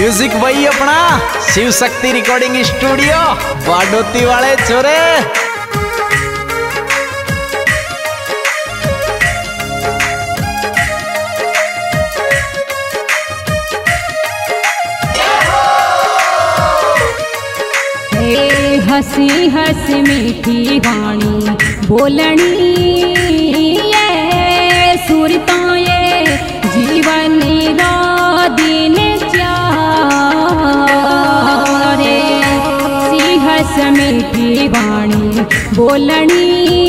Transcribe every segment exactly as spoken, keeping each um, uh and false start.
Music वही अपना Shiv Shakti recording studio Badoti वाले छोरे। हसी हसी मीठी वाणी बोलनी ये सुरता ये जीवन रा दिन चारे। सी हस मीठी वाणी बोलनी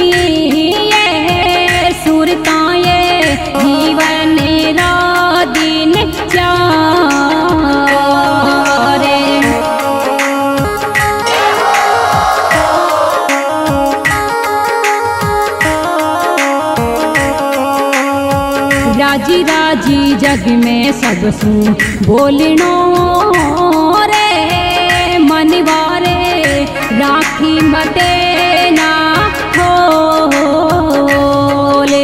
ये सुरता ये जीवन रा दिन चारे। राजी राजी जग में सब सू बोलनो रे मनवारे राखी मते ना खोले।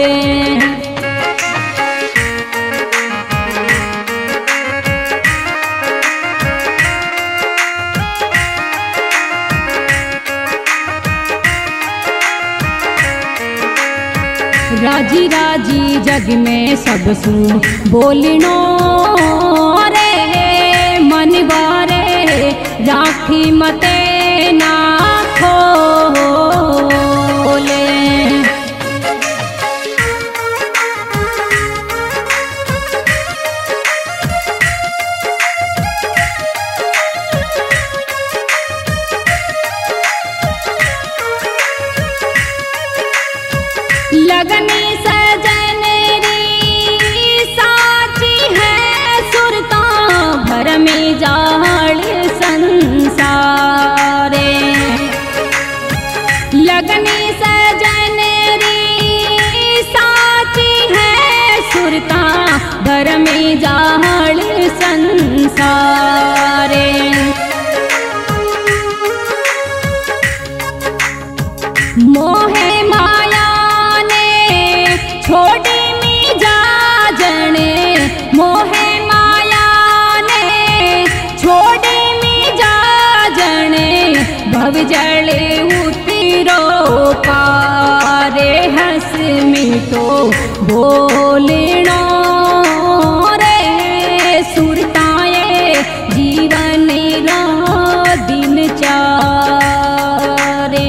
राजी राजी जग में सब सू बोलनो रे मनवारे राखी मते ना खोले। लगनी सजन री साची है सुरता भर में जाड़ संसारे। लगनी सजन री साची है सुरता भर में जाड़ संसारे। मोहे माया छोड़ी मी जा जने मोहे माया ने छोड़ी मी जा जने भव जले उतरो पारे। हंस मीठो बोलनो रे सुरताए जीवन रा दिन चारे।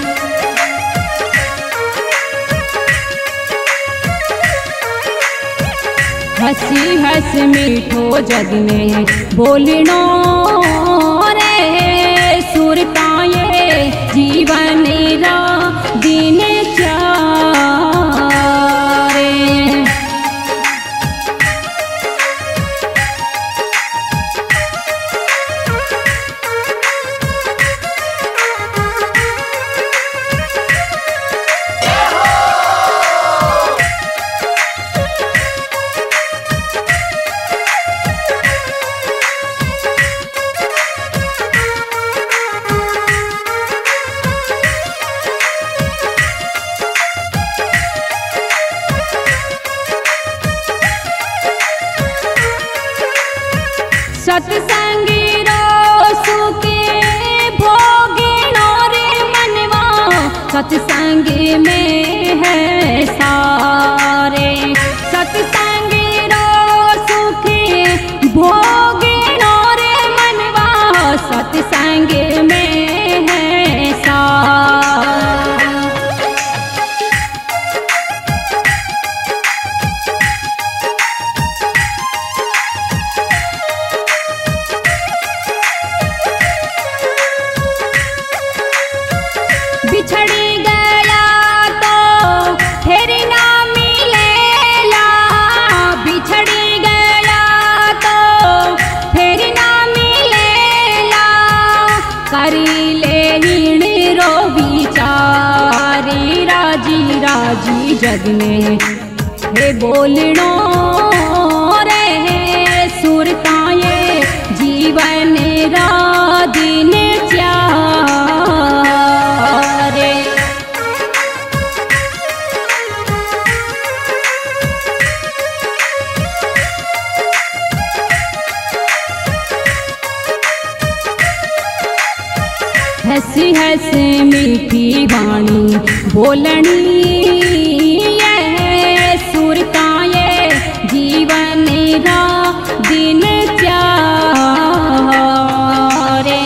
हसी हस मीठो जग में बोलनो रे सुरता ये जीवन रा दिन चारे। सत्संगी रो सुखे भोगिनो रे मनवा सत्संगी में है सारे। सत्संगी रो सुखे भोगिनो रे मनवा सत्संगी में है सारे। बिछड़ी गया तो फिर ना मिलेला। बिछड़ी गया तो फिर ना मिलेला। करी ले हीण रो विचारी राजी राजी जग में हे बोलनो रे सुरता ये जीवन रा दिन चारे। बोलनी ये सुरताए जीवन रा दिन चारे।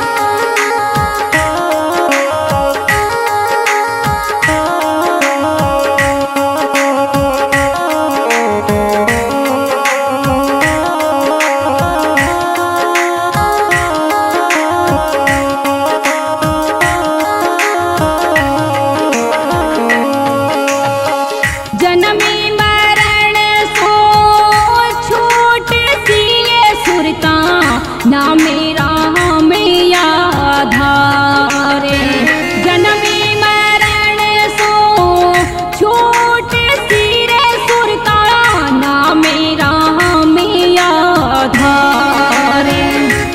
जन्मी मरण सो छूट सिए सुरता ना मेरा में आधारे। जन्मी मरण सो छूट सिरे सुरता ना मेरा में आधारे।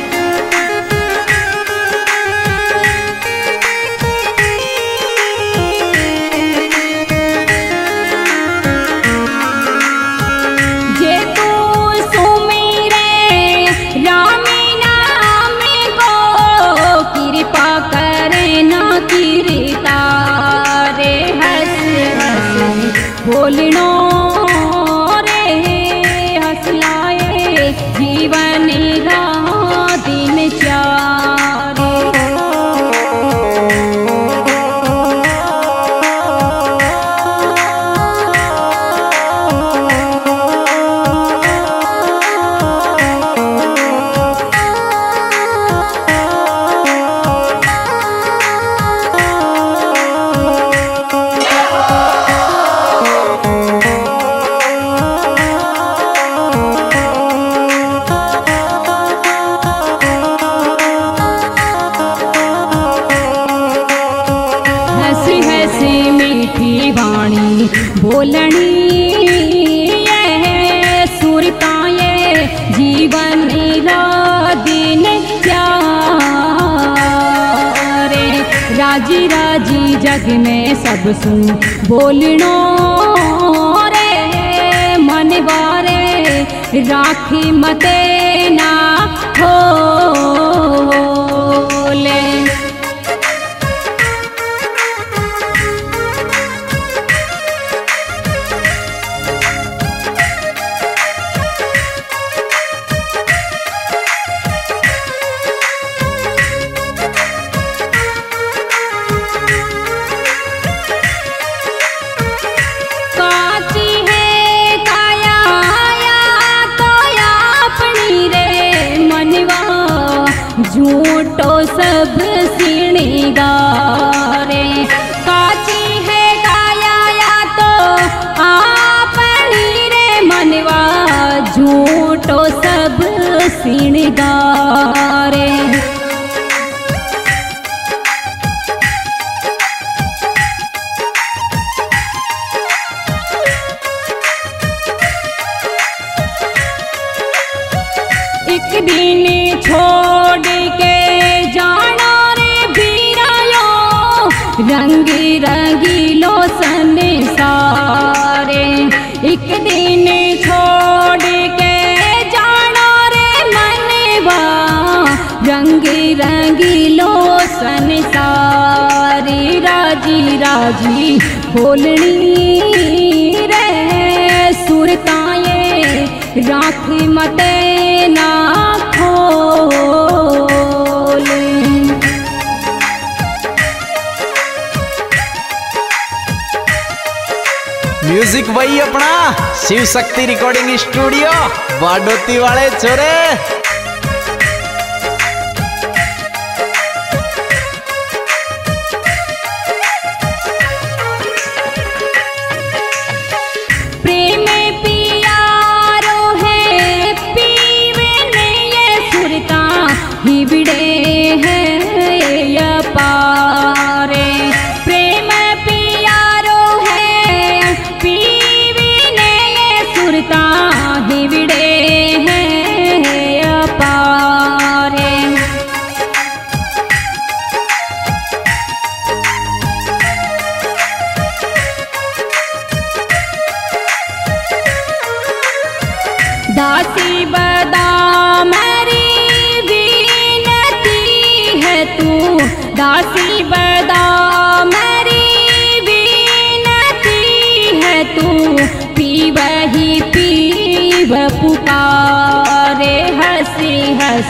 बोलनो रे हसलाए जीवन रा दिन चारे। मीठी वाणी बोलनी ये सुरताए जीवन रा दिन चारे। राजी राजी जग में सब सु बोलनो रे मन बारे राखी मते ना खोले। झूठो सब सिणगारे। काची है काया या तो आपनी रे मनवा झूठो सब सिणगारे। एक दिन छोड़ के जाना रे बीरायो रंगी रंगीलो संसारे। एक दिन छोड़ के जाना रे मनवा रंगी रंगीलो संसारी। राजी राजी बोलनी रे सुरताए राखी मते ना खोले। म्यूजिक वही अपना शिव शक्ति रिकॉर्डिंग स्टूडियो बाडोती वाले छोरे। प्रेम पियारो है पीवे ने ये सुरता हिबड़े है या पारे। प्रेम पियारो है पीवे ने ये सुरता हिबड़े है या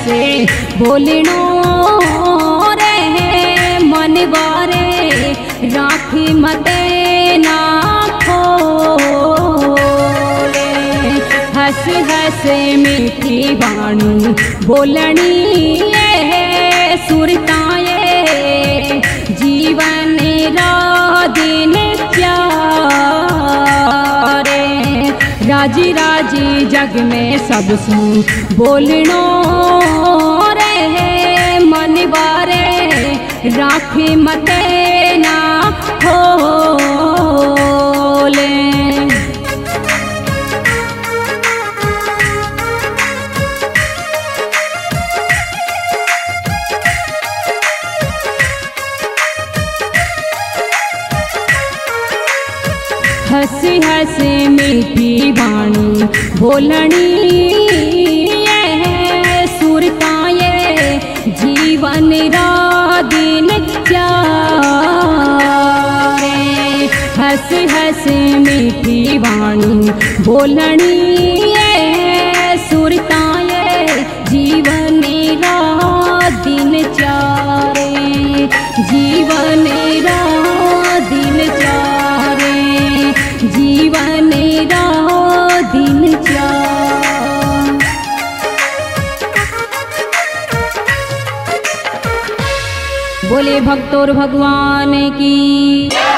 हसे बोलनो रे मन बारे राखी मते ना खोले। हस हस मीठी वाणी बोलनी ये सुरताए जीवन रा दिन चारे। राजी राजी जग में सब सू बोलनो रे मन बारे राखी मते ना खोले। हंसी हंसी मीठी वाणी बोलनी ये सुरताए जीवन रा दिन चारे। हंस हंस मीठी वाणी बोलनी ये सुरताए जीवन रा दिन चारे। जीवन रा दिन चारे जीवन रा दिन चार। बोले भक्तोर भगवान की।